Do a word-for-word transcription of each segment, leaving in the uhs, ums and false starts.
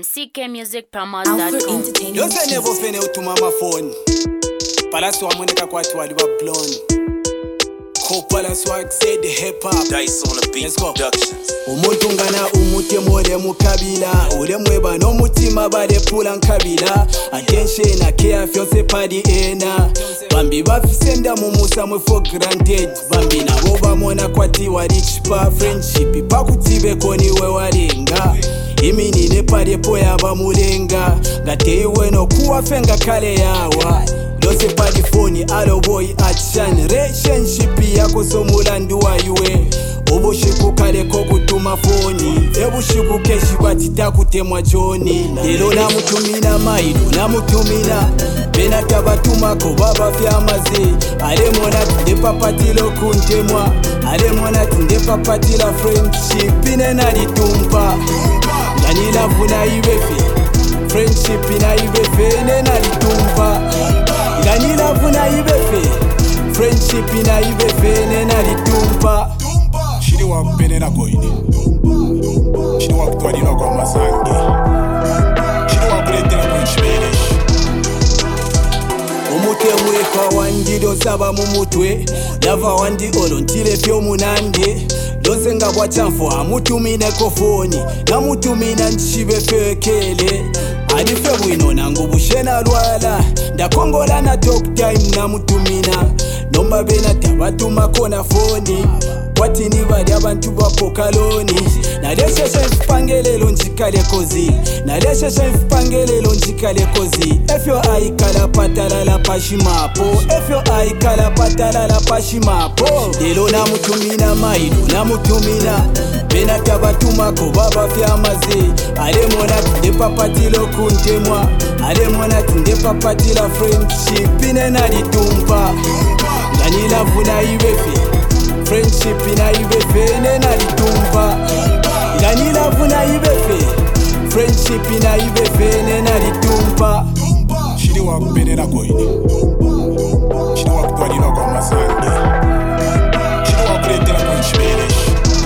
C K Music Promos dot com. Yo se never fene utuma my phone. Palaso amoneka kwa tu waliwa blonde. Ko palaso say the hip hop. Dice on the beat productions. Umuntu ngana umute more mukabila. Ule mweba no mutima bade pula nkabila. Attention na care fyose padi ena. Bambi bafisenda mumusa mwe for granted. Bambi na boba mona kwati wa rich pa friendship. Pakutibe koni we warenga. Imi nine pade poya bamulenga. Gateiwe no kuwa fenga kale yawa. Dose padi phone alo boy action. Relationship yako so mulandu wa yue. Obushiku kale ko kutuma phone. Ebushiku keshi batita kutemwa joni. Lelo na mutumina maido na mutumina. Bena tabatuma ko baba fyamaze. Ale mona tinde papatilo kuntemwa. Ale mona tinde papatila friendship ine na litumpa. Gani love na ibefe. Friendship na ibefe ine na litumpa. Gani love na ibefe. Friendship na ibefe ine na litumpa. Shiri wa pene na koine. Shiri wa kutwalila kwa masangi. Shiri wa kulete na kuchibeleshi. Umute mweka wandido saba mumutwe. Lava wandi olontile fyo munande. Donse nga bwa chanfo amutumine kofoni. Na mutumina nchibe fekele. Adife bwino nangu bushena lwala. Ndakongola na talk time na mutumina. Nomba bena tabatuma kona foni. Wati ni badi abantu bapo kaloni. Na leshe shenf pangelelo njikale kozi. Na leshe shenf pangelelo njikale kozi. Efyo aikala patala la pashimapo. Efyo aikala patala la pashimapo. Lelo na mutumina maido na mutumina. Bena tabatuma ko baba fyamaze. Ale mona tinde papatilo kuntemwa. Ale mona tinde papatila friendship ine na litumpa. Gani love na ibefe. Friendship na ibefe ine na litumpa. Gani love na ibefe. Friendship na ibefe ine na litumpa. Shiri wa kupene na koine. Shiri wa kutwalila kwa masangi. Shiri wa kulete na kuchibeleshi.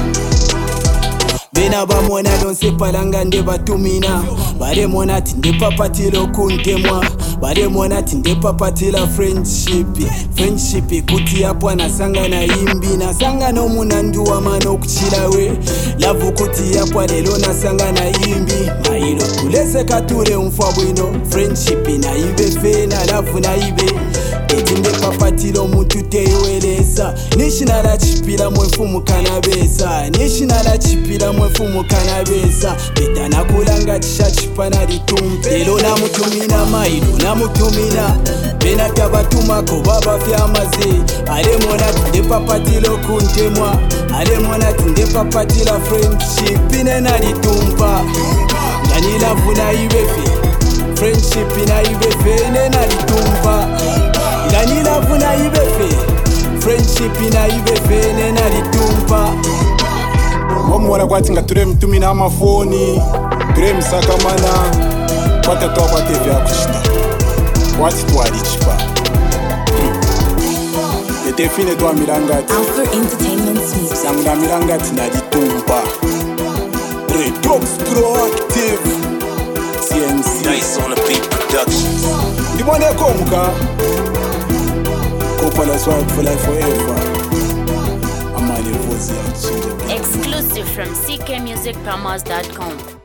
Bena ba mona donse palanga nde batumina. Bare mona tinde papatilo kuntemwa. Bare mona tinde papatila friendship. Friendship kuti yapwa nasanga na imbi. Nasanga no munandu wa mano kuchilawe. Lavu kuti yapwa lelo nasanga na imbi. Mailo kulese kature umfwa bwino. Friendship na ibefe na lavu na ibe. Etinde papatilo mutu teiwelesa. Nishinala chipila mwefumu kanabesa. Nishinala chipila mwefumu kanabesa. Beta nakulanga chisha chipana litumpe. Lelo na mutumina maido na mutumina. Bena tabatuma ko baba fyamaze. Ale mona tinde papatilo kuntemwa. Ale mona tinde papatila friendship ine na litumpa. Gani love na ibefe. Friendship na ibefe ine na litumpa. Gani love na ibefe. Friendship na ibefe ine na litumpa. Mwamwala kwa tinga ture mtumina amafoni. Ture msakamana. Kwata toa kwa tevi ya kushita. Wati tuwa richipa. Ete fine tuwa mirangati. Alpha Entertainment Smith. Sanguna mirangati na litumpa. Redox Proactive. C M C. Dice on the beat productions. Ndimone komuka. Kopala swag for life forever. Amali vozi ya chile. Exclusive from C K Music Promos dot com.